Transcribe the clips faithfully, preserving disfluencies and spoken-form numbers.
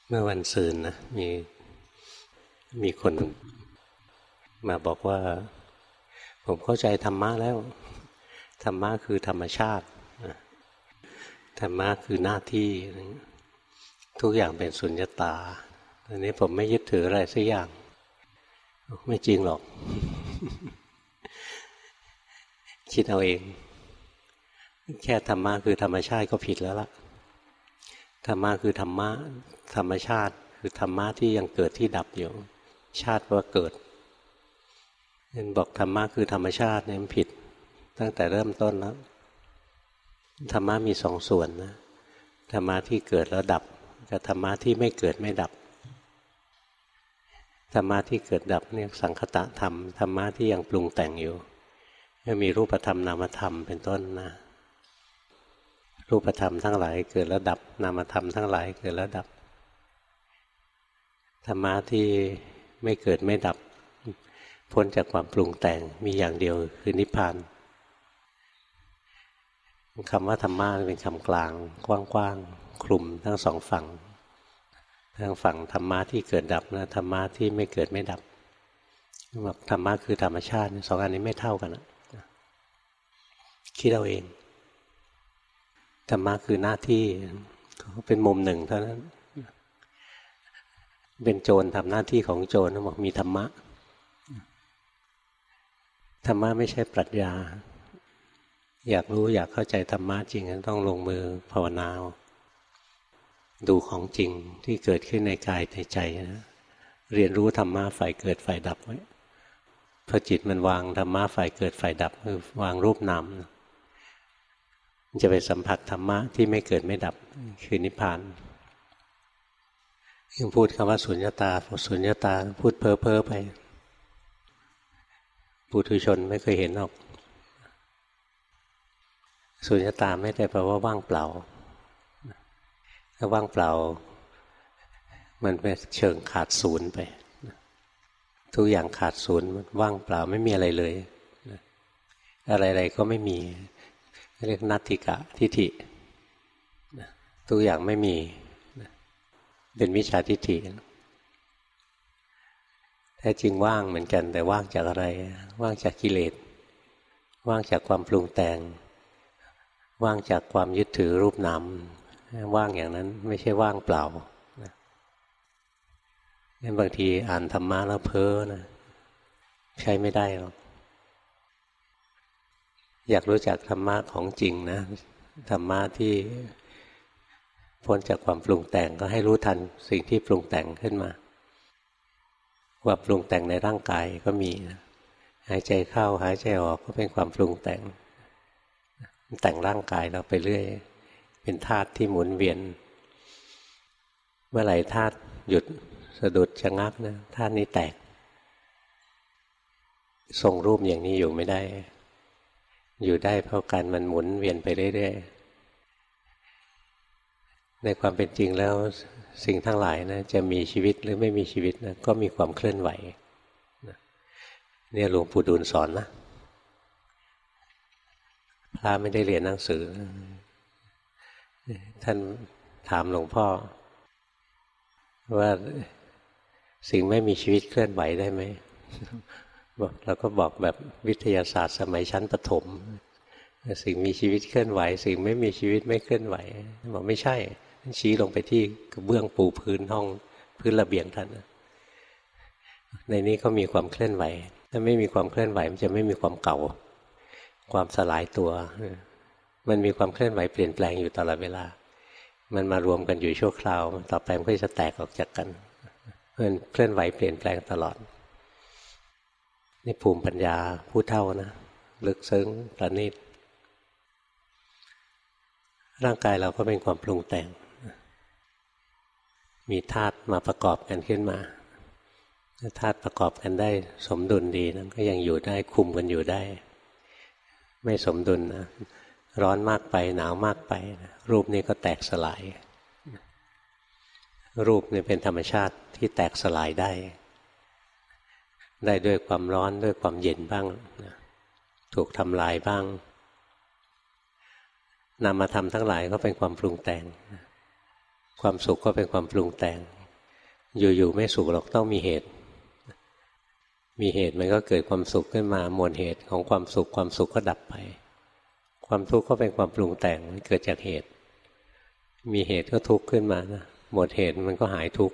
เมื่อวันศืนนะมีมีคนมาบอกว่าผมเข้าใจธรรมะแล้วธรรมะคือธรรมชาติธรรมะคือหน้าที่ทุกอย่างเป็นสุญญตาอันนี้ผมไม่ยึดถืออะไรสักอย่างไม่จริงหรอกคิดเอาเองแค่ธรรมะคือธรรมชาติก็ผิดแล้วล่ะธรรมะคือธรรมะธรรมชาติคือธรรมะที่ยังเกิดที่ดับอยู่ชาติว่าเกิดนั่นบอกธรรมะคือธรรมชาติเนี่ยมันผิดตั้งแต่เริ่มต้นแล้วธรรมะมีสองส่วนนะธรรมะที่เกิดแล้วดับกับธรรมะที่ไม่เกิดไม่ดับธรรมะที่เกิดดับเนี่ยสังคตะธรรมธรรมะที่ยังปรุงแต่งอยู่มีรูปธรรมนามธรรมเป็นต้นนะรูปธรรมทั้งหลายเกิดแล้วดับนามธรรมทั้งหลายเกิดแล้วดับธรรมะที่ไม่เกิดไม่ดับพ้นจากความปรุงแต่งมีอย่างเดียวคือนิพพานคำว่าธรรมะเป็นคำกลางกว้างๆคลุมทั้งสองฝั่งทั้งฝั่งธรรมะที่เกิดดับและธรรมะที่ไม่เกิดไม่ดับบอกธรรมะคือธรรมชาติสองอันนี้ไม่เท่ากันนะคิดเอาเองธรรมะคือหน้าที่เป็นมุมหนึ่งเท่านั้นเป็นโจรทำหน้าที่ของโจรบอกมีธรรมะธรรมะไม่ใช่ปรัชญาอยากรู้อยากเข้าใจธรรมะจริงต้องลงมือภาวนาดูของจริงที่เกิดขึ้นในกายในใจนะเรียนรู้ธรรมะฝ่ายเกิดฝ่ายดับไว้พอจิตมันวางธรรมะฝ่ายเกิดฝ่ายดับคือวางรูปนามจะไปสัมผัสธรรมะที่ไม่เกิดไม่ดับคือนิพพานยังพูดคำว่าสุญญตาสุญญตาพูดเพ้อเพ้อไปปุถุชนไม่เคยเห็นหรอกสุญญตาไม่ได้แปลว่าว่างเปล่าถ้าว่างเปล่ามันเป็นเชิงขาดศูนย์ไปทุกอย่างขาดศูนย์ว่างเปล่าไม่มีอะไรเลยอะไรๆก็ไม่มีเรียกนัตถิกะทิฏฐิทุกอย่างไม่มีเป็นมิจฉาทิฏฐิแท้จริงว่างเหมือนกันแต่ว่างจากอะไรว่างจากกิเลสว่างจากความปรุงแต่งว่างจากความยึดถือรูปนามว่างอย่างนั้นไม่ใช่ว่างเปล่างั้นบางทีอ่านธรรมะแล้วเพ้อนะใช้ไม่ได้หรอกอยากรู้จักธรรมะของจริงนะธรรมะที่พ้นจากความปรุงแต่งก็ให้รู้ทันสิ่งที่ปรุงแต่งขึ้นมาความปรุงแต่งในร่างกายก็มีหายใจเข้าหายใจออกก็เป็นความปรุงแต่งแต่งร่างกายเราไปเรื่อยเป็นธาตุที่หมุนเวียนเมื่อไหร่ธาตุหยุดสะดุดชะงักนะธาตุนี้แตกทรงรูปอย่างนี้อยู่ไม่ได้อยู่ได้เพราะการมันหมุนเวียนไปเรื่อยๆในความเป็นจริงแล้วสิ่งทั้งหลายนะจะมีชีวิตหรือไม่มีชีวิตนะก็มีความเคลื่อนไหวเนี่ยหลวงปู่ดูลสอนนะพระไม่ได้เรียนหนังสือท่านถามหลวงพ่อว่าสิ่งไม่มีชีวิตเคลื่อนไหวได้ไหมบอกเราก็บอกแบบวิทยาศาสตร์สมัยชั้นประถมสิ่งมีชีวิตเคลื่อนไหวสิ่งไม่มีชีวิตไม่เคลื่อนไหวบอกไม่ใช่ชี้ลงไปที่กระเบื้องปูพื้นห้องพื้นระเบียงท่านในนี้ก็มีความเคลื่อนไหวถ้าไม่มีความเคลื่อนไหวมันจะไม่มีความเก่าความสลายตัวมันมีความเคลื่อนไหวเปลี่ยนแปลงอยู่ตลอดเวลามันมารวมกันอยู่ชั่วคราวต่อไปมันก็จะแตกออกจากกันมันเคลื่อนไหวเปลี่ยนแปลงตลอดนี่ภูมิปัญญาผู้เฒ่านะลึกซึ้งประณีตร่างกายเราก็เป็นความปรุงแต่งมีธาตุมาประกอบกันขึ้นมาถ้าธาตุประกอบกันได้สมดุลดีนั้นก็ยังอยู่ได้คุมกันอยู่ได้ไม่สมดุลนะร้อนมากไปหนาวมากไปนะรูปนี้ก็แตกสลายรูปนี่เป็นธรรมชาติที่แตกสลายได้ได้ด้วยความร้อนด้วยความเย็นบ้างนะถูกทำลายบ้างนามธรรมทั้งหลายก็เป็นความปรุงแต่งความสุขก็เป็นความปรุงแต่งอยู่ๆไม่สุขหรอกต้องมีเหตุมีเหตุมันก็เกิดความสุขขึ้นมาหมดเหตุของความสุขความสุขก็ดับไปความทุกข์ก็เป็นความปรุงแต่งมันเกิดจากเหตุมีเหตุก็ทุกข์ขึ้นมานะหมดเหตุมันก็หายทุกข์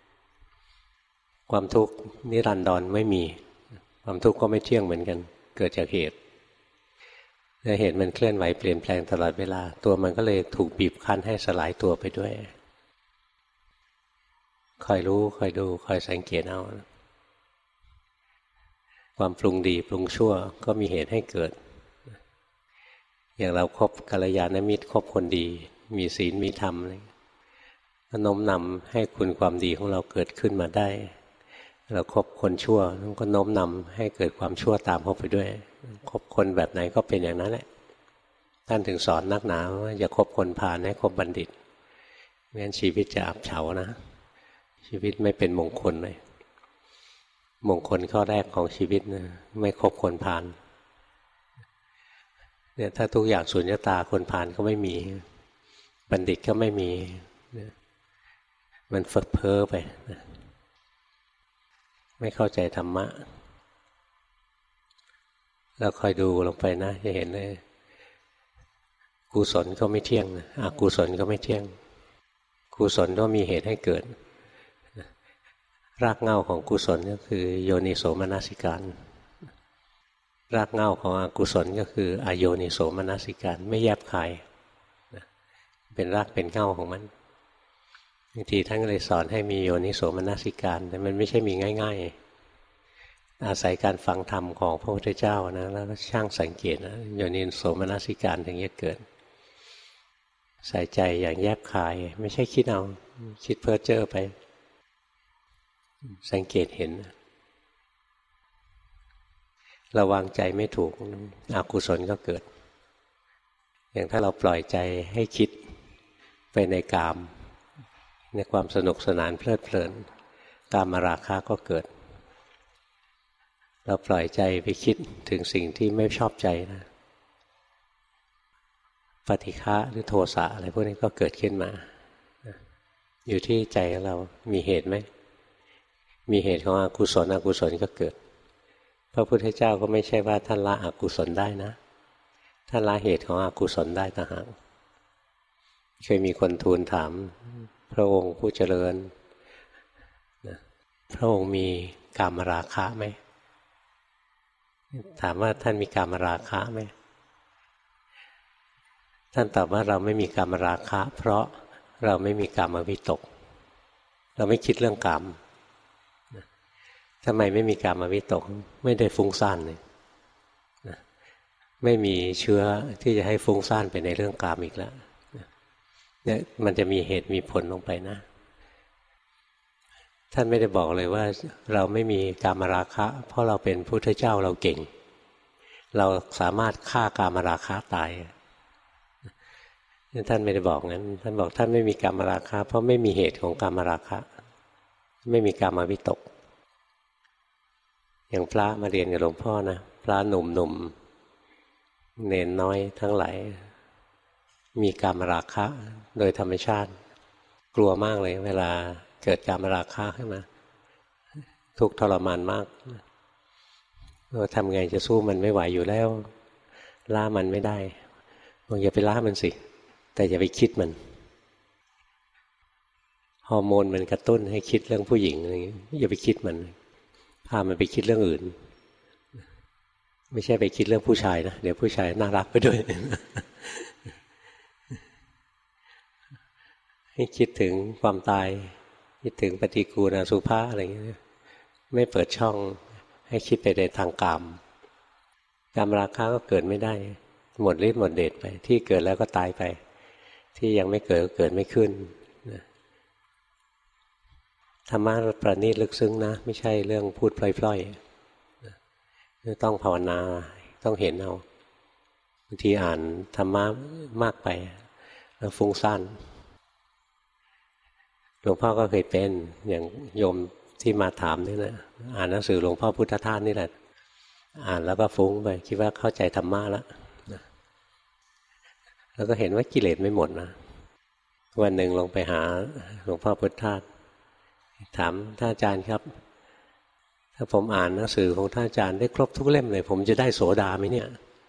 ความทุกข์นิรันดรไม่มีความทุกข์ก็ไม่เที่ยงเหมือนกันเกิดจากเหตุและเหตุมันเคลื่อนไหวเปลี่ยนแปลงตลอดเวลาตัวมันก็เลยถูกบีบคั้นให้สลายตัวไปด้วยคอยรู้คอยดูคอยสังเกตเอาความปรุงดีปรุงชั่วก็มีเหตุให้เกิดอย่างเราคบกัลยาณมิตรคบคนดีมีศีลมีธรรมอะไรก็โน้มนำให้คุณความดีของเราเกิดขึ้นมาได้เราคบคนชั่วก็โน้มนำให้เกิดความชั่วตามเข้าไปด้วยคบคนแบบไหนก็เป็นอย่างนั้นแหละท่านถึงสอนนักหนาว่าอย่าคบคนพาลให้คบบัณฑิตไม่งั้นชีวิตจะอับเฉานะชีวิตไม่เป็นมงคลเลยมงคลข้อแรกของชีวิตนะไม่คบคนพาลเนี่ยถ้าทุกอย่างสุญญตาคนพาลก็ไม่มีบัณฑิตก็ไม่มีมันเฟ้อเพ้อไปนะไม่เข้าใจธรรมะแล้วคอยดูลงไปนะจะเห็นเลยกุศลก็ไม่เที่ยงอกุศลก็ไม่เที่ยงกุศลก็มีเหตุให้เกิดรากเหง้าของกุศลก็คือโยนิโสมนสิการรากเหง้าของอกุศลก็คืออโยนิโสมนสิการไม่แยบคายเป็นรากเป็นเหง้าของมันบางทีท่านเลยสอนให้มีโยนิโสมนสิการแต่มันไม่ใช่มีง่ายๆอาศัยการฟังธรรมของพระพุทธเจ้านะแล้วช่างสังเกตนะโยนิโสมนสิการถึงจะเกิดใส่ใจอย่างแยบคายไม่ใช่คิดเอาคิดเพ้อเจ้อไปสังเกตเห็นระวังใจไม่ถูกอกุศลก็เกิดอย่างถ้าเราปล่อยใจให้คิดไปในกามในความสนุกสนานเพลิดเพลินกามราคะก็เกิดเราปล่อยใจไปคิดถึงสิ่งที่ไม่ชอบใจนะปฏิฆะหรือโทสะอะไรพวกนี้ก็เกิดขึ้นมาอยู่ที่ใจของเรามีเหตุไหมมีเหตุของอกุศลอกุศลก็เกิดพระพุทธเจ้าก็ไม่ใช่ว่าท่านละอกุศลได้นะท่านละเหตุของอกุศลได้ต่างหากเคยมีคนทูลถามพระองค์ผู้เจริญพระองค์มีกามราคะไหมถามว่าท่านมีกามราคะไหมท่านตอบว่าเราไม่มีกามราคะเพราะเราไม่มีกามวิตกเราไม่คิดเรื่องกามทำไมไม่มีกามวิตกไม่ได้ฟุ้งซ่านเลยไม่มีเชื้อที่จะให้ฟุ้งซ่านไปในเรื่องกามอีกแล้วเนี่ยมันจะมีเหตุมีผลลงไปนะท่านไม่ได้บอกเลยว่าเราไม่มีกามราคะเพราะเราเป็นพุทธเจ้าเราเก่งเราสามารถฆ่ากามราคะตายท่านไม่ได้บอกงั้นท่านบอกท่านไม่มีกามราคะเพราะไม่มีเหตุของกามราคะไม่มีกามวิตกอย่างพระมาเรียนกับหลวงพ่อนะพระหนุ่มๆเนนน้อยทั้งหลายมีกามราคะโดยธรรมชาติกลัวมากเลยเวลาเกิดกามราคะขึ้นมาทุกข์ทรมานมากเราทำไงจะสู้มันไม่ไหวอยู่แล้วล่ามันไม่ได้บอกอย่าไปล่ามันสิแต่อย่าไปคิดมันฮอร์โมนมันกระตุ้นให้คิดเรื่องผู้หญิงอะไรอย่างนี้อย่าไปคิดมันพามันไปคิดเรื่องอื่นไม่ใช่ไปคิดเรื่องผู้ชายนะเดี๋ยวผู้ชายน่ารักไปด้วย ให้คิดถึงความตายคิดถึงปฏิกูลอสุภะอะไรอย่างนี้ไม่เปิดช่องให้คิดไปในทางกามกามราคะก็เกิดไม่ได้หมดฤทธิ์หมดเดชไปที่เกิดแล้วก็ตายไปที่ยังไม่เกิดก็เกิดไม่ขึ้นธรรมะประณีตลึกซึ้งนะไม่ใช่เรื่องพูดพล่อยๆต้องภาวนาต้องเห็นเอาบางทีอ่านธรรมะมากไปแล้วฟุ้งซ่านหลวงพ่อก็เคยเป็นอย่างโยมที่มาถามนี่นะอ่านหนังสือหลวงพ่อพุทธทาสนี่แหละอ่านแล้วก็ฟุ้งไปคิดว่าเข้าใจธรรมะแล้วแล้วก็เห็นว่ากิเลสไม่หมดนะวันหนึ่งลงไปหาหลวงพ่อพุทธทาสถามท่านอาจารย์ครับถ้าผมอ่านหนังสือของท่านอาจารย์ได้ครบทุกเล่มเลยผมจะได้โสดาไหมเนี่ย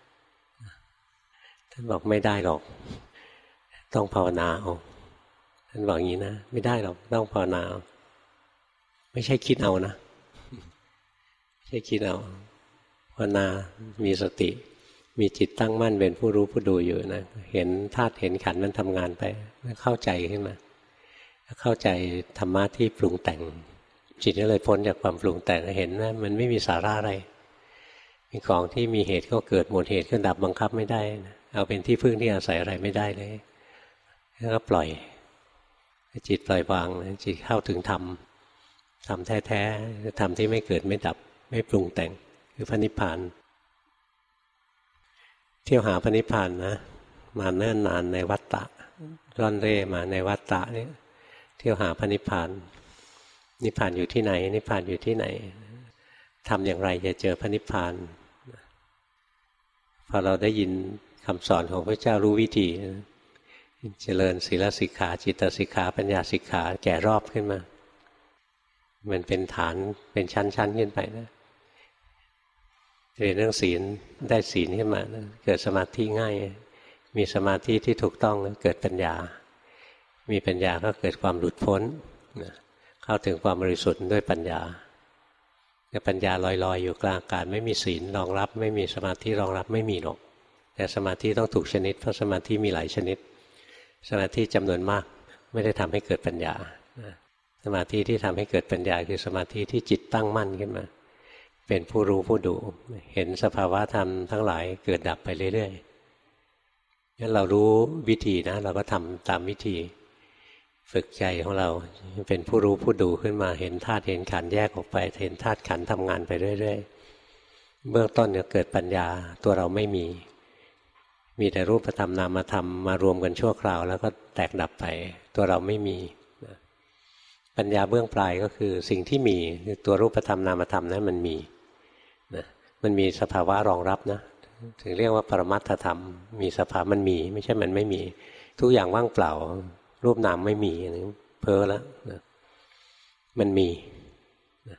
ท่านบอกไม่ได้หรอกต้องภาวนาเอาท่านบอกอย่างนี้นะไม่ได้หรอกต้องภาวนาไม่ใช่คิดเอานะไม่ใช่คิดเอาภาวนามีสติมีจิตตั้งมั่นเป็นผู้รู้ผู้ดูอยู่นะเห็นธาตุเห็นขันธ์มันทำงานไปเข้าใจขึ้นมาเข้าใจธรรมะที่ปรุงแต่งจิตก็เลยพ้นจากความปรุงแต่งเห็นว่ามันไม่มีสาระอะไรมีของที่มีเหตุก็เกิดหมดเหตุก็ดับบังคับไม่ได้เอาเป็นที่พึ่งที่อาศัยอะไรไม่ได้เลยแล้วก็ปล่อยจิตปล่อยวางจิตเข้าถึงธรรมธรรมแท้ๆธรรมที่ไม่เกิดไม่ดับไม่ปรุงแต่งคือพระนิพพานเที่ยวหาพระนิพพานนะมาเนิ่นนานในวัฏฏะร่อนเร่มาในวัฏฏะนี่เที่ยวหาพระนิพพานนิพพานอยู่ที่ไหนนิพพานอยู่ที่ไหนทำอย่างไรจะเจอพระนิพพานพอเราได้ยินคำสอนของพระเจ้ารู้วิธีเจริญศีลสิกขาจิตสิกขาปัญญาสิกขาแก่รอบขึ้นมามันเป็นฐานเป็นชั้นๆขึ้นไปนะเรียนเรื่องศีลได้ศีลขึ้นมานะเกิดสมาธิง่ายมีสมาธิที่ถูกต้องนะเกิดปัญญามีปัญญาก็เกิดความหลุดพ้นนะเข้าถึงความบริสุทธิ์ด้วยปัญญาแต่ปัญญาลอยๆอยู่กลางอากาศไม่มีศีลรองรับไม่มีสมาธิรองรับไม่มีหรอกแต่สมาธิต้องถูกชนิดเพราะสมาธิมีหลายชนิดสมาธิจำนวนมากไม่ได้ทำให้เกิดปัญญาสมาธิที่ทำให้เกิดปัญญาคือสมาธิที่จิตตั้งมั่นขึ้นมาเป็นผู้รู้ผู้ดูเห็นสภาวะธรรมทั้งหลายเกิดดับไปเรื่อยๆงั้นเรารู้วิธีนะเราก็ทำตามวิธีฝึกใจของเราเป็นผู้รู้ผู้ดูขึ้นมาเห็นธาตุเห็นขันธ์แยกออกไปเห็นธาตุขันธ์ทำงานไปเรื่อยๆเบื้องต้นเนี่ยเกิดปัญญาตัวเราไม่มีมีแต่รูปธรรมนามธรรมมารวมกันชั่วคราวแล้วก็แตกดับไปตัวเราไม่มีปัญญาเบื้องปลายก็คือสิ่งที่มีตัวรูปธรรมนามธรรมนั้นมันมีนะมันมีสภาวะรองรับนะถึงเรียกว่าปรมัตถธรรมมีสภาพมันมีไม่ใช่มันไม่มีทุกอย่างว่างเปล่ารูปนามไม่มีเพ้อแล้วนะมันมีนะ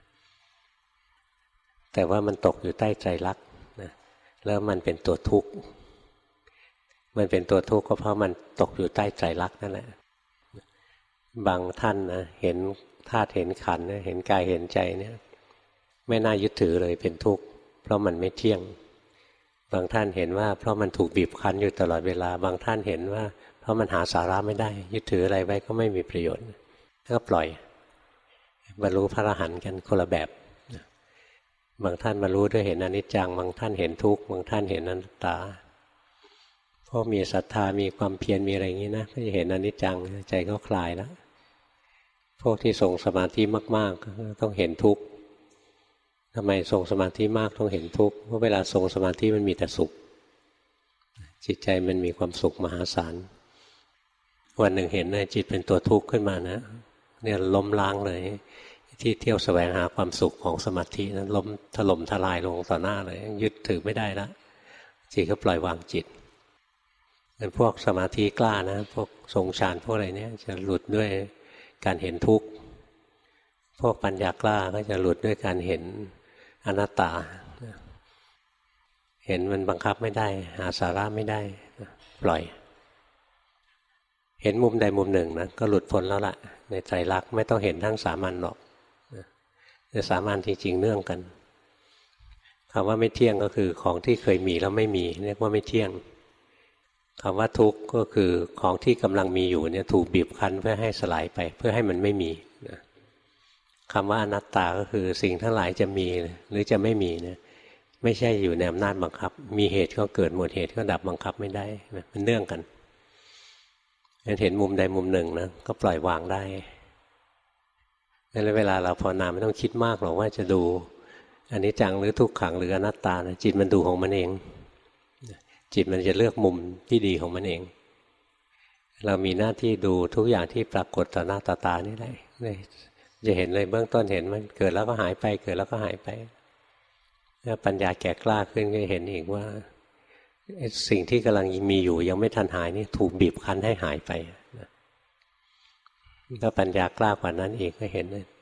แต่ว่ามันตกอยู่ใต้ไตรลักษณ์นะแล้วมันเป็นตัวทุกข์มันเป็นตัวทุกข์ก็เพราะมันตกอยู่ใต้ไตรลักษณ์นั่นแหละบางท่านนะเห็นธาตุเห็นขันธ์เห็นกายเห็นใจเนี่ยไม่น่ายึดถือเลยเป็นทุกข์เพราะมันไม่เที่ยงบางท่านเห็นว่าเพราะมันถูกบีบคั้นอยู่ตลอดเวลาบางท่านเห็นว่าเพราะมันหาสาระไม่ได้ยึดถืออะไรไว้ก็ไม่มีประโยชน์ก็ปล่อยบรรลุพระอรหันต์กันคนละแบบบางท่านบรรลุด้วยเห็นอนิจจังบางท่านเห็นทุกข์บางท่านเห็นอนัตตาพวกมีศรัทธามีความเพียรมีอะไรอย่างนี้นะก็จะเห็นอนิจจังใจก็คลายแล้วพวกที่ทรงสมาธิมากๆต้องเห็นทุกข์ทำไมทรงสมาธิมากต้องเห็นทุกข์เพราะเวลาทรงสมาธิมันมีแต่สุขจิตใจมันมีความสุขมหาศาลวันหนึ่งเห็นนะจิตเป็นตัวทุกข์ขึ้นมานะเนี่ยล้มล้างเลยที่เที่ยวแสวงหาความสุขของสมาธินั้นล้มถล่มทลายลงต่อหน้าเลยยึดถือไม่ได้แล้วจิตก็ปล่อยวางจิตเป็นพวกสมาธิกล้านะพวกทรงฌานพวกอะไรเนี่ยจะหลุดด้วยการเห็นทุกข์พวกปัญญากล้าก็จะหลุดด้วยการเห็นอนัตตาเห็นมันบังคับไม่ได้หาสาระไม่ได้ปล่อยเห็นมุมใดมุมหนึ่งนะก็หลุดพ้นแล้วล่ะในไตรลักษณ์ไม่ต้องเห็นทั้งสามัญหรอกแต่สามัญจริงๆเนื่องกันคำว่าไม่เที่ยงก็คือของที่เคยมีแล้วไม่มีเรียกว่าไม่เที่ยงคำว่าทุกข์ก็คือของที่กำลังมีอยู่เนี่ยถูกบีบคั้นเพื่อให้สลายไปเพื่อให้มันไม่มีนะคำว่าอนัตตาก็คือสิ่งทั้งหลายจะมีหรือจะไม่มีเนี่ยไม่ใช่อยู่ในอำนาจบังคับมีเหตุก็เกิดหมดเหตุก็ดับบังคับไม่ได้มันเนื่องกันเห็นมุมใดมุมหนึ่งนะก็ปล่อยวางได้แล้วเวลาเราภาวนาไม่ต้องคิดมากหรอกว่าจะดูอนิจจังหรือทุกขังหรืออนัตตานะจิตมันดูของมันเองจิตมันจะเลือกมุมที่ดีของมันเองเรามีหน้าที่ดูทุกอย่างที่ปรากฏต่อหน้าต่อตานี่แหละจะเห็นเลยเบื้องต้นเห็นมันเกิดแล้วก็หายไปเกิดแล้วก็หายไปแล้วปัญญาแก่กล้าขึ้นก็เห็นอีกว่าสิ่งที่กำลังมีอยู่ยังไม่ทันหายนี่ถูกบีบคั้นให้หายไปถ้าปัญญากล้ากว่านั้นอีกก็เห็น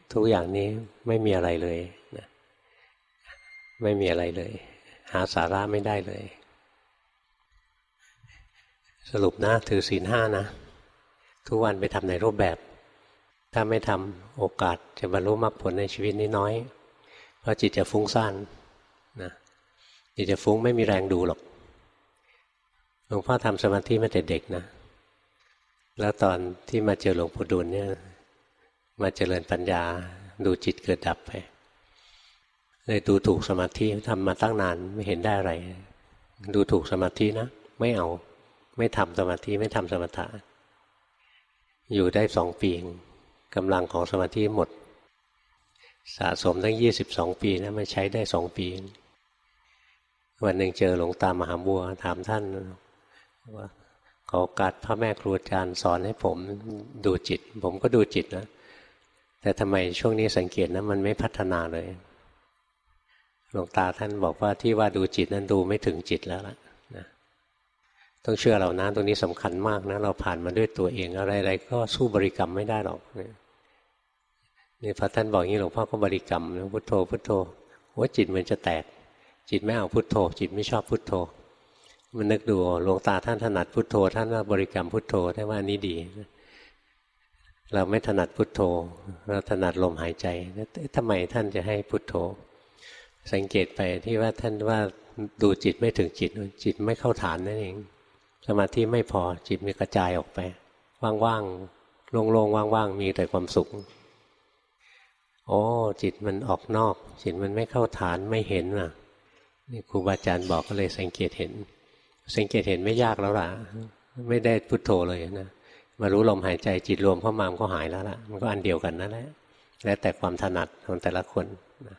ทุกอย่างนี้ไม่มีอะไรเลยนะไม่มีอะไรเลยหาสาระไม่ได้เลยสรุปนะถือศีลห้านะทุกวันไปทำในรูปแบบถ้าไม่ทำโอกาสจะบรรลุมรรคผลในชีวิตนี้น้อยเพราะจิตจะฟุ้งซ่านนะจิตจะฟุ้งไม่มีแรงดูหรอกหลวงพ่อทำสมาธิมาแต่เด็กนะแล้วตอนที่มาเจอหลวงปู่ดูลเนี่ยมาเจริญปัญญาดูจิตเกิดดับไปเลยดูถูกสมาธิทำมาตั้งนานไม่เห็นได้อะไรดูถูกสมาธินะไม่เอาไม่ทำสมาธิไม่ทำสมถะอยู่ได้สองปีกำลังของสมาธิหมดสะสมตั้งยี่สิบสองปีนะมาใช้ได้สองปีวันหนึ่งเจอหลวงตามหาบัวถามท่านว่าขอโอกาสพระแม่ครูอาจารย์สอนให้ผมดูจิตผมก็ดูจิตนะแต่ทำไมช่วงนี้สังเกตนะมันไม่พัฒนาเลยหลวงตาท่านบอกว่าที่ว่าดูจิตนั้นดูไม่ถึงจิตแล้วล่ะนะต้องเชื่อเรานะตรงนี้สำคัญมากนะเราผ่านมาด้วยตัวเองอะไรๆก็สู้บริกรรมไม่ได้หรอกนี่พอท่านบอกอย่างนี้หลวงพ่อก็บริกรรมนะพุทโธพุทโธว่าจิตมันจะแตกจิตไม่เอาพุทโธจิตไม่ชอบพุทโธมันนึกดูหลวงตาท่านถนัดพุทโธท่านว่าบริกรรมพุทโธได้ว่านี้ดีเราไม่ถนัดพุทโธเราถนัดลมหายใจทำไมท่านจะให้พุทโธสังเกตไปที่ว่าท่านว่าดูจิตไม่ถึงจิตจิตไม่เข้าฐานนั่นเองสมาธิไม่พอจิตมีกระจายออกไปว่างๆโล่งๆว่างๆมีแต่ความสุขโอ้จิตมันออกนอกจิตมันไม่เข้าฐานไม่เห็นน่ะนี่ครูบาอาจารย์บอกก็เลยสังเกตเห็นสังเกตเห็นไม่ยากแล้วล่ะไม่ได้พุทโธเลยนะมารู้ลมหายใจจิตรวมเข้ามามันก็หายแล้วล่ะมันก็อันเดียวกันนั่นแหละแล้วแต่ความถนัดของแต่ละคนนะ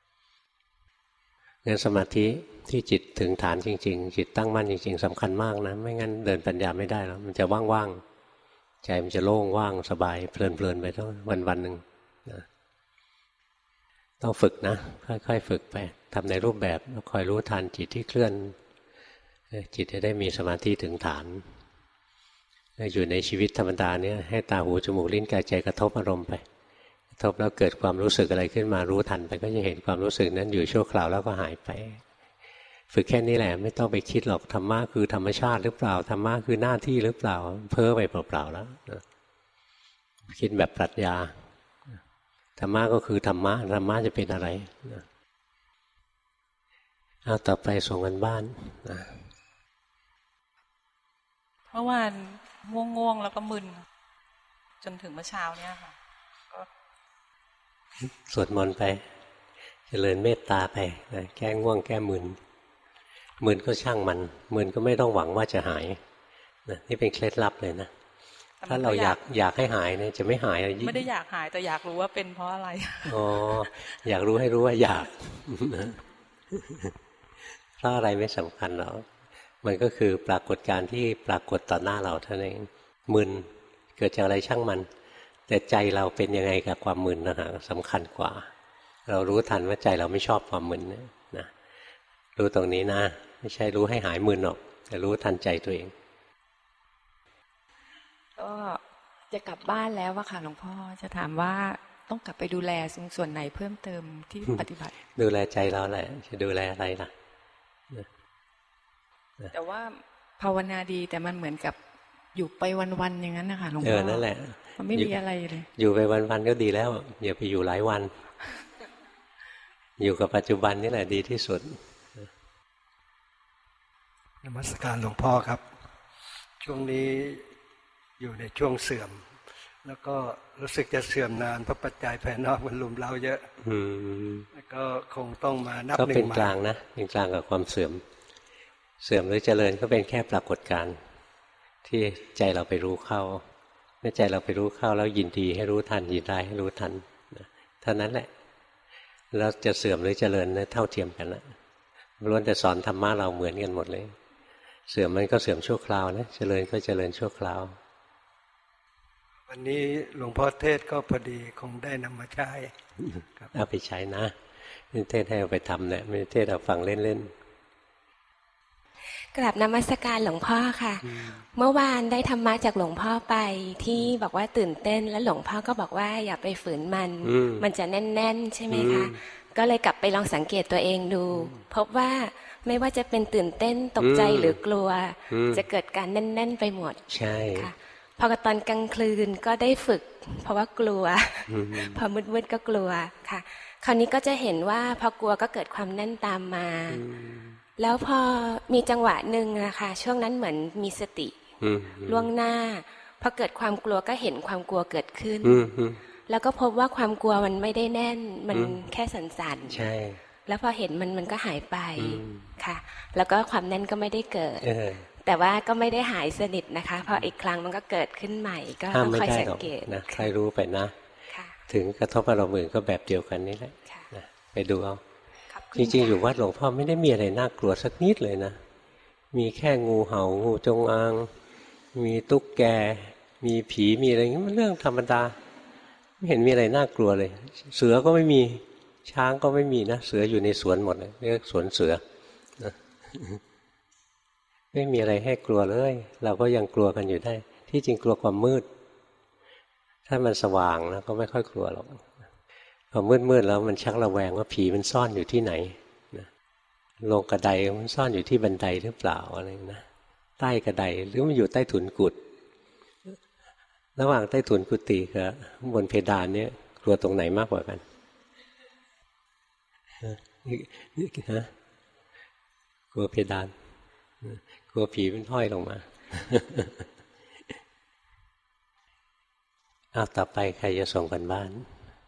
งั้นสมาธิที่จิตถึงฐานจริงๆจิตตั้งมั่นจริงๆสำคัญมากนะไม่งั้นเดินปัญญาไม่ได้แล้วมันจะว่างๆใจมันจะโล่งว่างสบายเพลินๆไปทั้งวันๆหนึ่งนะต้องฝึกนะค่อยๆฝึกไปทำในรูปแบบแล้วคอยรู้ทันจิตที่เคลื่อนจิตจะได้มีสมาธิถึงฐานอยู่ในชีวิตธรรมดาเนี่ยให้ตาหูจมูกลิ้นกายใจกระทบอารมณ์ไปกระทบแล้วเกิดความรู้สึกอะไรขึ้นมารู้ทันไปก็จะเห็นความรู้สึกนั้นอยู่ชั่วคราวแล้วก็หายไปฝึกแค่นี้แหละไม่ต้องไปคิดหรอกธรรมะคือธรรมชาติหรือเปล่าธรรมะคือหน้าที่หรือเปล่าเพ้อไปเปล่าๆแล้วคิดแบบปรัชญาธรรมะก็คือธรรมะธรรมะจะเป็นอะไรเอาต่อไปส่งกันบ้านเมื่อวานง่วงๆแล้วก็มึนจนถึงเมื่อเช้าเนี่ยค่ะก็สวดมนต์ไปเจริญเมตตาไปนะแก้ง่วงแก้มึนมึนก็ช่างมันมึนก็ไม่ต้องหวังว่าจะหายนะนี่เป็นเคล็ดลับเลยนะถ้าเราอยากอยากให้หายเนี่ยจะไม่หายไม่ได้อยากหายแต่อยากรู้ว่าเป็นเพราะอะไรอ๋ออยากรู้ให้รู้ว่าอยากเพราะอะไรไม่สำคัญหรอกมันก็คือปรากฏการณ์ที่ปรากฏต่อหน้าเราเท่านั้นเองมึนเกิดจากอะไรช่างมันแต่ใจเราเป็นยังไงกับความมึนนะฮะสำคัญกว่าเรารู้ทันว่าใจเราไม่ชอบความมึนนะรู้ตรงนี้นะไม่ใช่รู้ให้หายมึนหรอกแต่รู้ทันใจตัวเองก็จะกลับบ้านแล้วอะค่ะหลวงพ่อจะถามว่าต้องกลับไปดูแลส่วนไหนเพิ่มเติมที่ปฏิบัติดูแลใจเราแหละจะดูแลอะไรล่ะแต่ว่าภาวนาดีแต่มันเหมือนกับอยู่ไปวันๆอย่างนั้นนะคะหลวงพ่อเออนั่นแหละมันไม่มีอะไรเลยอยู่ไปวันๆก็ดีแล้วอย่าไปอยู่หลายวันอยู่กับปัจจุบันนี่แหละดีที่สุดนมัสการหลวงพ่อครับช่วงนี้อยู่ในช่วงเสื่อมแล้วก็รู้สึกจะเสื่อมนานเพราะปัจจัยภายนอกมันลุมเร้าเยอะแล้วก็คงต้องมานับหนึ่งใหม่ก็เป็นกลางนะเป็นกลางกับความเสื่อมเสื่อมหรือเจริญก็เป็นแค่ปรากฏการณ์ที่ใจเราไปรู้เข้าเมื่อใจเราไปรู้เข้าแล้วยินดีให้รู้ทันยินร้ายให้รู้ทันเท่านั้นแหละแล้วจะเสื่อมหรือเจริญเท่าเทียมกันนะล้วนแต่สอนธรรมะเราเหมือนกันหมดเลยเสื่อมมันก็เสื่อมชั่วคราวนะเจริญก็เจริญชั่วคราววันนี้หลวงพ่อเทศก็พอดีคงได้นำมาใช้เอาไปใช้นะไม่เทศให้เอาไปทำเนี่ยไม่เทศเอาฟังเล่นๆกราบนมัสการหลวงพ่อค่ะเมื่อวานได้ธรรมะจากหลวงพ่อไปที่บอกว่าตื่นเต้นแล้วหลวงพ่อก็บอกว่าอย่าไปฝืนมันมันจะแน่นๆใช่ไหมคะก็เลยกลับไปลองสังเกตตัวเองดูพบว่าไม่ว่าจะเป็นตื่นเต้นตกใจหรือกลัวจะเกิดการแน่นๆไปหมดใช่ค่ะพอตอนกลางคืนก็ได้ฝึกเพราะว่ากลัวพอมืดๆก็กลัวค่ะคราวนี้ก็จะเห็นว่าพอกลัวก็เกิดความแน่นตามมาแล้วพอมีจังหวะหนึ่งนะคะช่วงนั้นเหมือนมีสติล่วงหน้าพอเกิดความกลัวก็เห็นความกลัวเกิดขึ้นแล้วก็พบว่าความกลัวมันไม่ได้แน่นมันแค่สั่นๆใช่แล้วพอเห็นมันมันก็หายไปค่ะแล้วก็ความแน่นก็ไม่ได้เกิดแต่ว่าก็ไม่ได้หายสนิทนะคะพออีกครั้งมันก็เกิดขึ้นใหม่ก็ต้องคอยสังเกตนะใครรู้ไปนะถึงกระทบอารมณ์อื่นก็แบบเดียวกันนี่แหละนะไปดูเอาจริงๆอยู่วัดหลวงพ่อไม่ได้มีอะไรน่ากลัวสักนิดเลยนะมีแค่งูเห่างูจงอางมีตุ๊กแกมีผีมีอะไรอย่างนี้มันเรื่องธรรมดาไม่เห็นมีอะไรน่ากลัวเลยเสือก็ไม่มีช้างก็ไม่มีนะเสืออยู่ในสวนหมดเลยเรียกสวนเสือนะไม่มีอะไรให้กลัวเลยเราก็ยังกลัวกันอยู่ได้ที่จริงกลัวความมืดถ้ามันสว่างนะก็ไม่ค่อยกลัวหรอกพอมืดๆแล้วมันชักระแวงว่าผีมันซ่อนอยู่ที่ไหนนะลงกระไดมันซ่อนอยู่ที่บันไดหรือเปล่าอะไรนะใต้กระไดหรือมันอยู่ใต้ถุนกุฏระหว่างใต้ถุนกุฏิกับบนเพดานเนี่ยกลัวตรงไหนมากกว่ากันฮะกลัวเพดานกลัวผีมันห้อยลงมาเอาต่อไปใครจะส่งกันบ้าน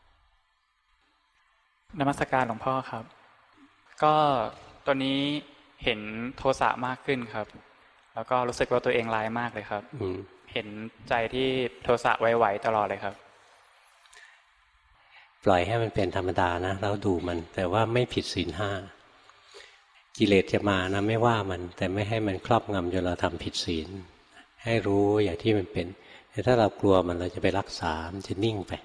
นมัสการหลวงพ่อครับก็ตอนนี้เห็นโทสะมากขึ้นครับแล้วก็รู้สึกว่าตัวเองร้ายมากเลยครับเห็นใจที่โทสะไหวๆตลอดเลยครับปล่อยให้มันเป็นธรรมดานะแล้วดูมันแต่ว่าไม่ผิดศีลห้ากิเลสจะมานะไม่ว่ามันแต่ไม่ให้มันครอบงำจนเราทำผิดศีลให้รู้อย่างที่มันเป็นแต่ถ้าเรากลัวมันเราจะไปรักษามันจะนิ่งไป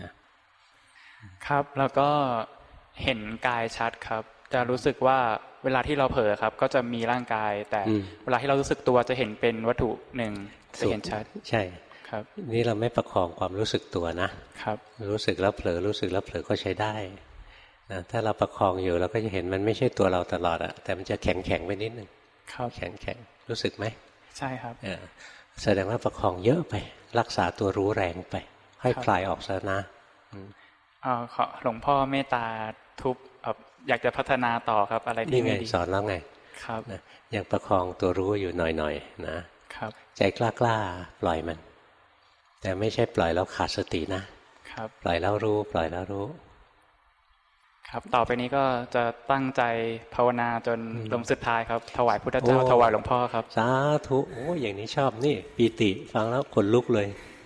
นะครับแล้วก็เห็นกายชัดครับจะรู้สึกว่าเวลาที่เราเผลอครับก็จะมีร่างกายแต่เวลาที่เรารู้สึกตัวจะเห็นเป็นวัตถุหนึ่งจะเห็นชัดใช่ครับนี่เราไม่ประคองความรู้สึกตัวนะครับรู้สึกแล้วเผลอรู้สึกแล้วเผลอก็ใช้ได้นะถ้าเราประคองอยู่เราก็จะเห็นมันไม่ใช่ตัวเราตลอดอะแต่มันจะแข็งแข็งไปนิดนึงแข็งแข็งรู้สึกไหมใช่ครับแสดงว่าประคองเยอะไปรักษาตัวรู้แรงไปให้คลายออกซะนะอ๋อหลวงพ่อเมตตาทุบอยากจะพัฒนาต่อครับอะไรที่ไม่ดีสอนแล้วไงครับนะยังประคองตัวรู้อยู่หน่อยๆนะครับใจกล้าๆปล่อยมันแต่ไม่ใช่ปล่อยแล้วขาดสตินะครับปล่อยแล้วรู้ปล่อยแล้วรู้ครับต่อไปนี้ก็จะตั้งใจภาวนาจนลมสุดท้ายครับถวายพุทธเจ้าถวายหลวงพ่อครับสาธุโอ้อย่างนี้ชอบนี่ปีติฟังแล้วขนลุกเลย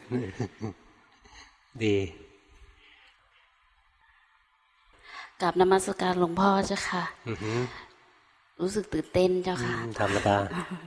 ดีกับนมัสการหลวงพ่อเจ้าค่ะรู้สึกตื่นเต้นเจ้าค่ะธรรมดา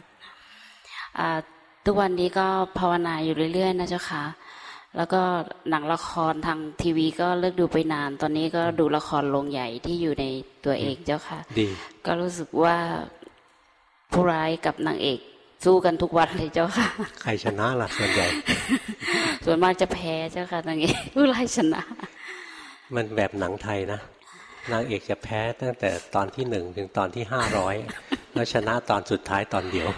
ทุกวันนี้ก็ภาวนาอยู่เรื่อยๆนะเจ้าค่ะแล้วก็หนังละครทางทีวีก็เลิกดูไปนานตอนนี้ก็ดูละครโรงใหญ่ที่อยู่ในตัวเองเจ้าค่ะก็รู้สึกว่าผู้ร้ายกับนางเอกสู้กันทุกวันเลยเจ้าค่ะใครชนะล่ะส่วนใหญ่ส่วนมากจะแพ้เจ้าค่ะนางเอกผู้ร้ายชนะมันแบบหนังไทยนะนางเอกจะแพ้ตั้งแต่ตอนที่หนึ่งถึงตอนที่ห้าร้อยแล้วชนะตอนสุดท้ายตอนเดียว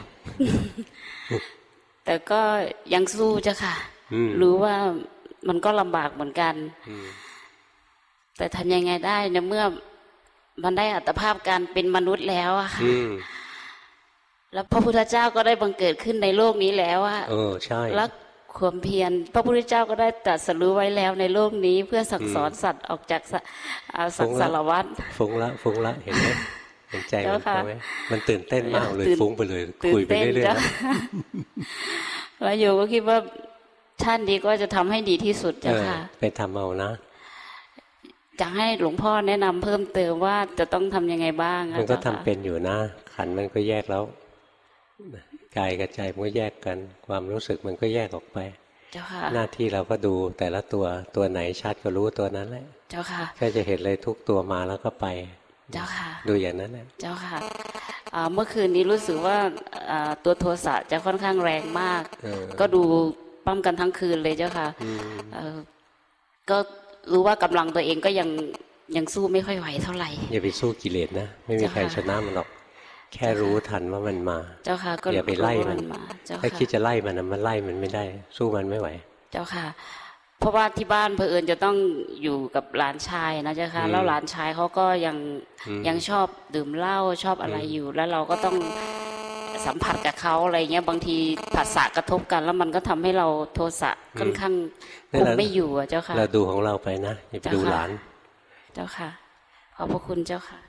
แต่ก็ยังสู้เจ้าค่ะรู้ว่ามันก็ลำบากเหมือนกันแต่ทำยังไงได้ในเมื่อมันได้อัตภาพการเป็นมนุษย์แล้วอะค่ะแล้วพระพุทธเจ้าก็ได้บังเกิดขึ้นในโลกนี้แล้วอะเออใช่แล้วความเพียรพระพุทธเจ้าก็ได้ตรัสรู้ไว้แล้วในโลกนี้เพื่อสั่งสอนสัตว์ออกจากสังสารวัฏฟุ้งละฟุ้งละเห็นไหมเห็นใจมันไหมมันตื่นเต้นมากเลยฟุ้งไปเลยคุยไปเรื่อยๆแล้วโยก็คิดว่าชาตินี้ก็จะทำให้ดีที่สุดจ้ะค่ะไปทำเอานะจะให้หลวงพ่อแนะนำเพิ่มเติมว่าจะต้องทำยังไงบ้างมันก็ทำเป็นอยู่นะขันมันก็แยกแล้วกายกับใจมันก็แยกกันความรู้สึกมันก็แยกออกไปเจ้าค่ะหน้าที่เราก็ดูแต่ละตัวตัวไหนชัดก็รู้ตัวนั้นแหละเจ้าค่ะแค่จะเห็นเลยทุกตัวมาแล้วก็ไปเจ้าค่ะดูอย่างนั้นแหละเจ้าค่ะเมื่อคืนนี้รู้สึกว่าตัวโทสะจะค่อนข้างแรงมากก็ดูปั้มกันทั้งคืนเลยเจ้าค่ะก็รู้ว่ากำลังตัวเองก็ยังยังสู้ไม่ค่อยไหวเท่าไหร่อย่าไปสู้กิเลสนะไม่มีใครชนะมันหรอกแค่รู้ทันว่ามันมาเจ้าค่ะก็อย่าไปไล่มันถ้าคิดจะไล่มันมันไล่มันไม่ได้สู้มันไม่ไหวเจ้าค่ะเพราะว่าที่บ้านเผอิญจะต้องอยู่กับหลานชายนะเจ้าค่ะแล้วหลานชายเขาก็ยังยังชอบดื่มเหล้าชอบอะไรอยู่แล้วเราก็ต้องสัมผัสกับเขาอะไรเงี้ยบางทีผัสสะกระทบกันแล้วมันก็ทำให้เราโทสะค่อนข้างคุมไม่อยู่อ่ะเจ้าค่ะเราดูของเราไปนะอย่าไปดูหลานเจ้าค่ะขอบพระคุณเจ้าค่ะ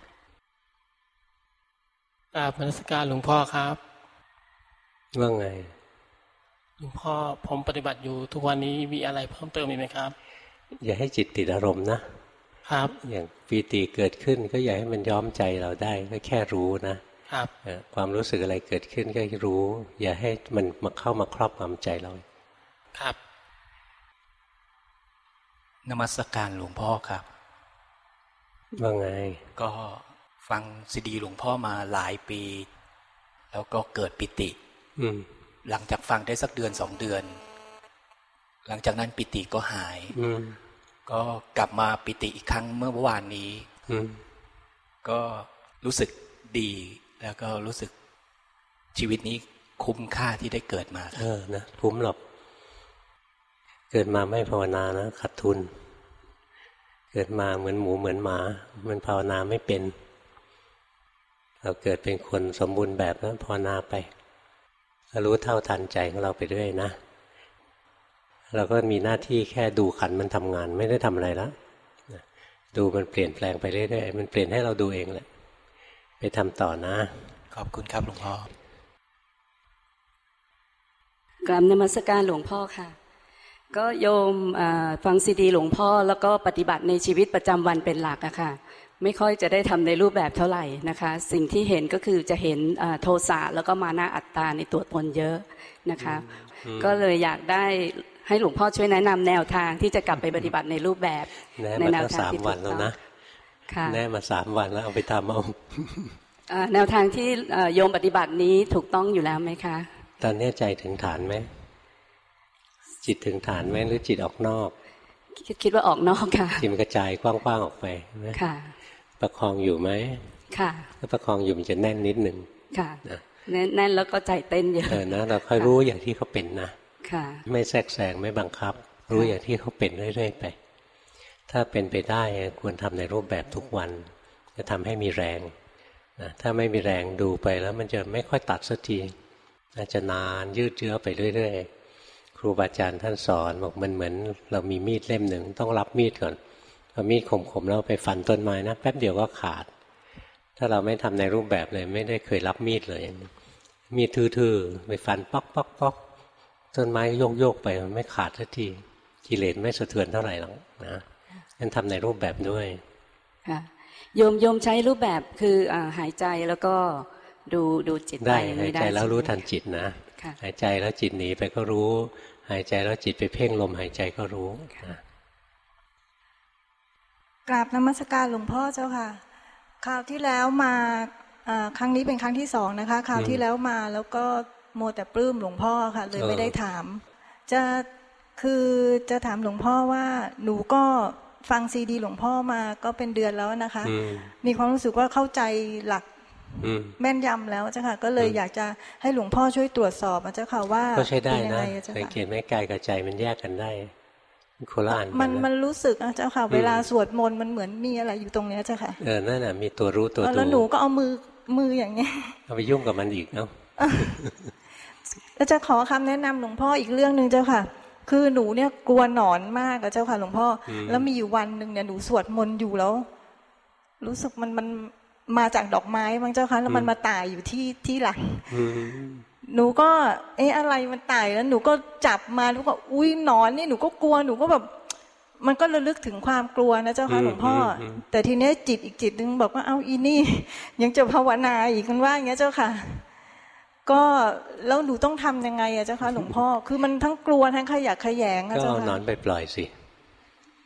กราบนมัสการหลวงพ่อครับว่าไงหลวงพ่อผมปฏิบัติอยู่ทุกวันนี้มีอะไรเพิ่มเติมอีกไหมครับอย่าให้จิตติดอารมณ์นะครับอย่างปีติเกิดขึ้นก็อย่าให้มันย้อมใจเราได้ก็แค่รู้นะครับความรู้สึกอะไรเกิดขึ้นก็รู้ อย่าให้มันมาเข้ามาครอบงำใจเราครับนมัสการหลวงพ่อครับว่าไงก็ฟังซีดีหลวงพ่อมาหลายปีแล้วก็เกิดปิติหลังจากฟังได้สักเดือนสองเดือนหลังจากนั้นปิติก็หายก็กลับมาปิติอีกครั้งเมื่อวานนี้ก็รู้สึกดีแล้วก็รู้สึกชีวิตนี้คุ้มค่าที่ได้เกิดมาเออนะคุ้มหรอกเกิดมาไม่ภาวนานะขาดทุนเกิดมาเหมือนหมูเหมือนหมามันภาวนาไม่เป็นเราเกิดเป็นคนสมบูรณ์แบบนั้นภาวนาไปรู้เท่าทันใจของเราไปเรื่อยนะเราก็มีหน้าที่แค่ดูขันมันทำงานไม่ได้ทำอะไรแล้วดูมันเปลี่ยนแปลงไปเรื่อยๆมันเปลี่ยนให้เราดูเองแหละไปทำต่อนะขอบคุณครับหลวงพ่อกราบนมัสการหลวงพ่อค่ะก็โยมฟังซีดีหลวงพ่อแล้วก็ปฏิบัติในชีวิตประจำวันเป็นหลักอะค่ะไม่ค่อยจะได้ทำในรูปแบบเท่าไหร่นะคะสิ่งที่เห็นก็คือจะเห็นโทสะแล้วก็มานะอัตตาในตัวตนเยอะนะคะก็เลยอยากได้ให้หลวงพ่อช่วยแนะนำแนวทางที่จะกลับไปปฏิบัติในรูปแบบในแนวทางที่ถูกต้องแน่มาสามวันแล้วเอาไปทำเอาแนวทางที่โยมปฏิบัตินี้ถูกต้องอยู่แล้วไหมคะตอนนี้ใจถึงฐานไหมจิตถึงฐานไหมหรือจิตออกนอกคิดว่าออกนอกค่ะจิตมันกระจายกว้างๆออกไปค่ะประคองอยู่ไหมค่ะถ้าประคองอยู่มันจะแน่นนิดหนึ่งค่ะแน่นแล้วก็ใจเต้นเยอะเออนะเราค่อยรู้อย่างที่เขาเป็นนะค่ะไม่แทรกแซงไม่บังคับรู้อย่างที่เขาเป็นเรื่อยๆไปถ้าเป็นไปได้ควรทำในรูปแบบทุกวันจะทำให้มีแรงนะถ้าไม่มีแรงดูไปแล้วมันจะไม่ค่อยตัดสักทีอาจจะนานยืดเยื้อไปเรื่อยๆครูบาอาจารย์ท่านสอนบอกมันเหมือนเรามีมีดเล่มหนึ่งต้องรับมีดก่อนพอมีดคมๆแล้วไปฟันต้นไม้นะแป๊บเดียวก็ขาดถ้าเราไม่ทำในรูปแบบเลยไม่ได้เคยรับมีดเลยมีดทื่อๆไปฟันป๊อกป๊อกป๊อกต้นไม้โยกๆไปมันไม่ขาดสักทีกิเลสไม่สะเทือนเท่าไหร่หรอกนะนั่นทำในรูปแบบด้วยค่ะโยมโยมใช้รูปแบบคือหายใจแล้วก็ดูดูจิตได้หายใจแล้วรู้ทันจิตนะหายใจแล้วจิตหนีไปก็รู้หายใจแล้วจิตไปเพ่งลมหายใจก็รู้กราบนมัสการหลวงพ่อเจ้าค่ะคราวที่แล้วมาครั้งนี้เป็นครั้งที่สองนะคะคราวที่แล้วมาแล้วก็โมแต่ปลื้มหลวงพ่อค่ะเลยไม่ได้ถามจะคือจะถามหลวงพ่อว่าหนูก็ฟังซีดีหลวงพ่อมาก็เป็นเดือนแล้วนะคะมีความรู้สึกว่าเข้าใจหลักแม่นยำแล้วเจ้าค่ะก็เลยอยากจะให้หลวงพ่อช่วยตรวจสอบเจ้าค่ะว่าก็ใช้ได้นะสังเกตไหมกายกับใจมันแยกกันได้โคราชมันมันรู้สึกนะเจ้าค่ะเวลาสวดมนต์มันเหมือนมีอะไรอยู่ตรงนี้เจ้าค่ะเออนั่นน่ะมีตัวรู้ตัวดูแล้วหนูก็เอามือมืออย่างเงี้ยเอาไปยุ่งกับมันอีกเนาะแล้วจะขอคำแนะนำหลวงพ่ออีกเรื่องนึงเจ้าค่ะคือหนูเนี่ยกลัวหนอนมากอะเจ้าค่ะหลวงพ่อแล้วมีอยู่วันหนึ่งเนี่ยหนูสวดมนต์อยู่แล้วรู้สึกมันมันมาจากดอกไม้บางเจ้าค่ะแล้วมันมาตายอยู่ที่ที่หลังหนูก็เอ๊ะอะไรมันตายแล้วหนูก็จับมาแล้วก็อุ้ยหนอนนี่หนูก็กลัวหนูก็แบบมันก็ระลึกถึงความกลัวนะเจ้าค่ะหลวงพ่อแต่ทีนี้จิตอีกจิตนึงบอกว่าเอ้าอีนี่ยังจะภาวนาอีกกันว่าอย่างเงี้ยเจ้าค่ะก็แล้วหนูต้องทำยังไงอะเจ้าค่ะหลวงพ่อคือมันทั้งกลัวทั้งขยะแขยงอะเจ้าค่ะก็นอนไปปล่อยสิ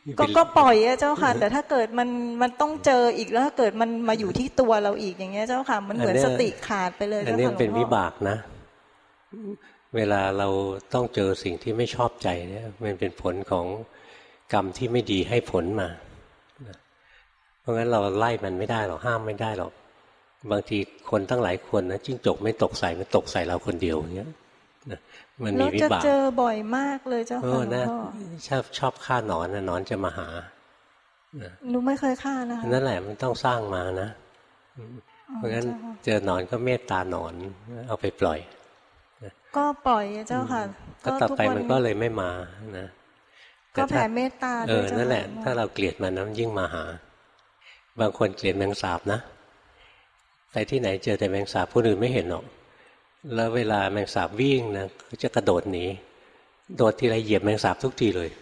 ก็ก็ปล่อยอะเจ้าค่ะแต่ถ้าเกิดมันมันต้องเจออีกแล้วถ้าเกิดมันมาอยู่ที่ตัวเราอีกอย่างเงี้ยเจ้าค่ะมันเหมือนสติขาดไปเลยเจ้าค่ะหลวงพ่ออันนี้เป็นวิบากนะเวลาเราต้องเจอสิ่งที่ไม่ชอบใจเนี่ยมันเป็นผลของกรรมที่ไม่ดีให้ผลมาเพราะงั้นเราไล่มันไม่ได้หรอกห้ามไม่ได้หรอกบางทีคนตั้งหลายคนนะจิ้งจกไม่ตกใส่มันตกใส่เราคนเดียวอย่างเงี้ยมันมีวิบากเราจะเจอบ่อยมากเลยเจ้าค่ะหลวงพ่อชอบชอบฆ่าหนอนนะหนอนจะมาหาหนูไม่เคยฆ่านะคะนั่นแหละมันต้องสร้างมานะเพราะงั้นเจอหนอนก็เมตตาหนอนเอาไปปล่อยก็ปล่อยเจ้าค่ะก็ต่อไปมันก็เลยไม่มานะก็แผ่เมตตาเออนั่นแหละถ้าเราเกลียดมันนั้นยิ่งมาหาบางคนเกลียดแมงสาบนะไปที่ไหนเจอแต่แมงสาบคนอื่นไม่เห็นหรอกแล้วเวลาแมงสาบวิ่งนะก็จะกระโดดหนีโดดทีไรเหยียบแมงสาบทุกทีเลย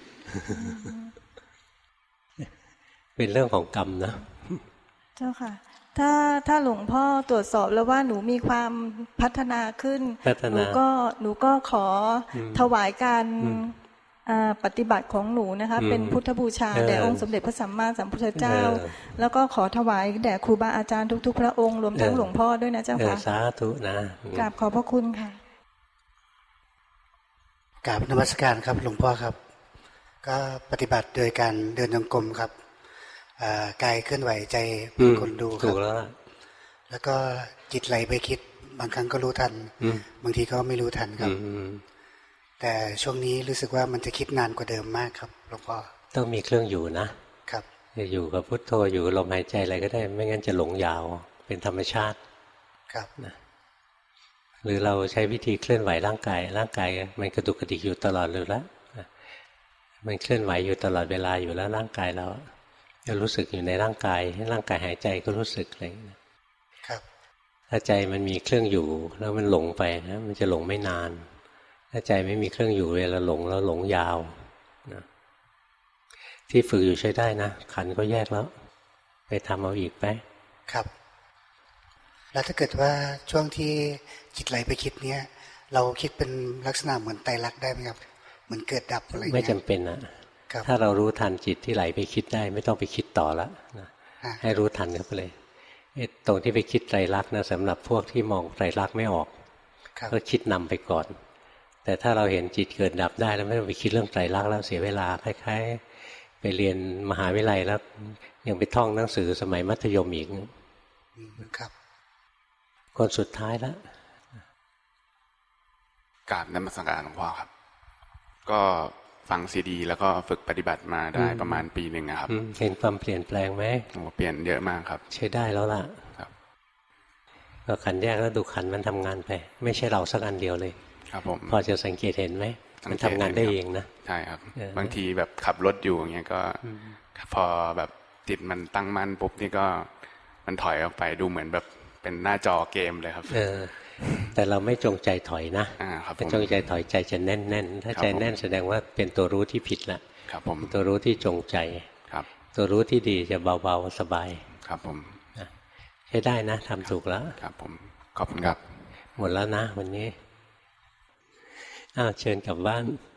เป็นเรื่องของกรรมนะเจ้าค่ะถ้าถ้าหลวงพ่อตรวจสอบแล้วว่าหนูมีความพัฒนาขึ้นหนูก็หนูก็ขอถวายการปฏิบัติของหนูนะคะเป็นพุทธบูชาแด่องค์สมเด็จพระสัมมาสัมพุทธเจ้าแล้วก็ขอถวายแด่ครูบาอาจารย์ทุกๆพระองค์รวมทั้งหลวงพ่อด้วยนะเจ้าค่ะสาธุนะกราบขอบพระคุณค่ะกราบนมัสการครับหลวงพ่อครับก็ปฏิบัติโดยการเดินจงกรมครับกายเคลื่อนไหวใจเป็นคนดูครับแล้วก็จิตไหลไปคิดบางครั้งก็รู้ทันบางทีก็ไม่รู้ทันครับแต่ช่วงนี้รู้สึกว่ามันจะคิดนานกว่าเดิมมากครับหลวงพ่อต้องมีเครื่องอยู่นะครับจะอยู่กับพุทโธอยู่ลมหายใจอะไรก็ได้ไม่งั้นจะหลงยาวเป็นธรรมชาติครับนะหรือเราใช้วิธีเคลื่อนไหวร่างกายร่างกายมันกระดุกกระดิกอยู่ตลอดเลยแล้วมันเคลื่อนไหวอยู่ตลอดเวลาอยู่แล้วร่างกายเราจะรู้สึกอยู่ในร่างกายร่างกายหายใจก็รู้สึกอะไรอย่างนี้ครับถ้าใจมันมีเครื่องอยู่แล้วมันหลงไปนะมันจะหลงไม่นานถ้าใจไม่มีเครื่องอยู่เวลาหลงแล้วหลงยาวนะที่ฝึกอยู่ใช้ได้นะขันก็แยกแล้วไปทำเอาอีกไปครับแล้วถ้าเกิดว่าช่วงที่จิตไหลไปคิดเนี้ยเราคิดเป็นลักษณะเหมือนไตรลักษณ์ได้ไหมครับเหมือนเกิดดับอะไรไม่จำเป็นนะถ้าเรารู้ทันจิตที่ไหลไปคิดได้ไม่ต้องไปคิดต่อแล้วนะให้รู้ทันเข้าไปเลยตรงที่ไปคิดไตรลักษณ์นะสำหรับพวกที่มองไตรลักษณ์ไม่ออกก็คิดนำไปก่อนแต่ถ้าเราเห็นจิตเกิดดับได้แล้วไม่ต้องไปคิดเรื่องไตรลักษณ์แล้วเสียเวลาคล้ายๆไปเรียนมหาวิทยาลัยแล้วยังไปท่องหนังสือสมัยมัธยมอีกครับคนสุดท้ายแล้วกราบนมัสการหลวงพ่อครับก็ฟังซีดีแล้วก็ฝึกปฏิบัติมาได้ประมาณปีหนึ่งครับเห็นความเปลี่ยนแปลงไหมโอ้เปลี่ยนเยอะมากครับใช้ได้แล้วล่ะครับก็ขันแยกแล้วดูขันมันทำงานไปไม่ใช่เราสักอันเดียวเลยครับผมพอจะสังเกตเห็นไหมมันทำงานได้เองนะใช่ครับบางทีแบบขับรถอยู่อย่างเงี้ยก็พอแบบจิตมันตั้งมั่นปุ๊บนี่ก็มันถอยออกไปดูเหมือนแบบเป็นหน้าจอเกมเลยครับแต่เราไม่จงใจถอยนะถ้าจงใจถอยใจจะแน่นแน่นถ้าใจแน่นแสดงว่าเป็นตัวรู้ที่ผิดละตัวรู้ที่จงใจตัวรู้ที่ดีจะเบาๆสบายครับผมใช้ได้นะทำถูกแล้วครับผมขอบคุณครับหมดแล้วนะวันนี้อ้าวเชิญกลับบ้าน